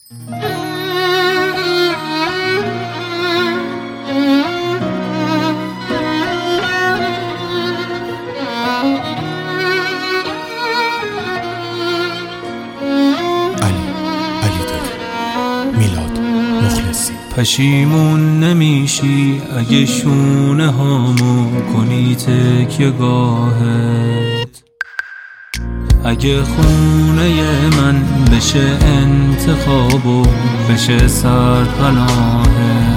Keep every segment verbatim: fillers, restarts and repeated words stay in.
پشیمون نمیشی اگه شونه هامو کنی تکیه گاهت، اگه خونه من بشه انتخاب و بشه سرپناهت.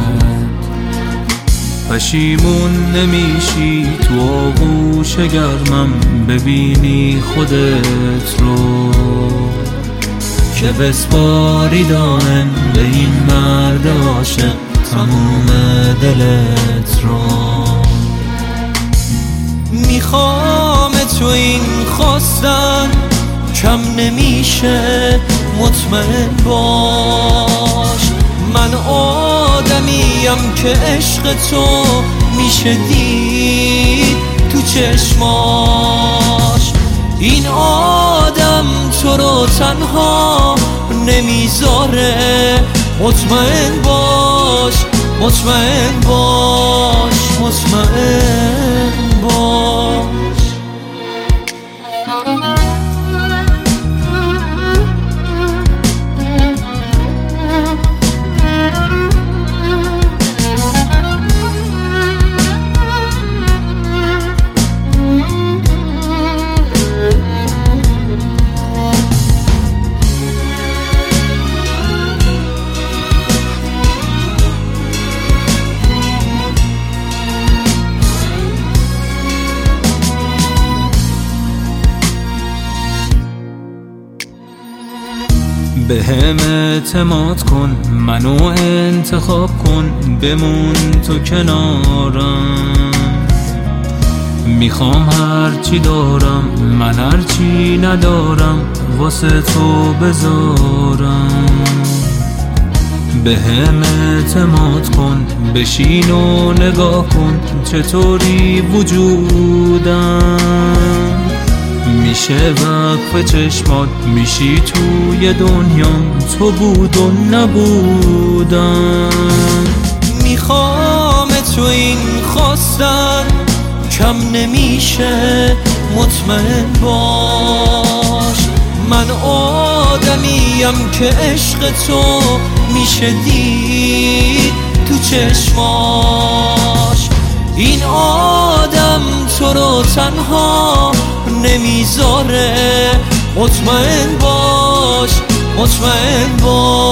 پشیمون نمیشی تو آغوش گرمم ببینی خودت رو که بسپاری دائم به این مرد عاشق تموم دلت رو. میخوام تو این خواستن کم نمیشه، مطمئن باش من آدمیم که عشق تو میشه دید تو چشماش. این آدم تو رو تنها نمیذاره، مطمئن باش مطمئن باش مطمئن باش. به هم اعتماد کن، منو انتخاب کن، بمون تو کنارم. میخوام هرچی دارم من هرچی ندارم واسه تو بذارم. به هم اعتماد کن، بشین و نگاه کن چطوری وجودم میشه وقف چشمات، میشی توی دنیام تو بود و نبودم. میخوام تو این خواستن کم نمیشه، مطمئن باش من آدمیم که عشق تو میشه دید تو چشماش. این آدم تو رو تنها نمیذاره، مطمئن باش مطمئن باش.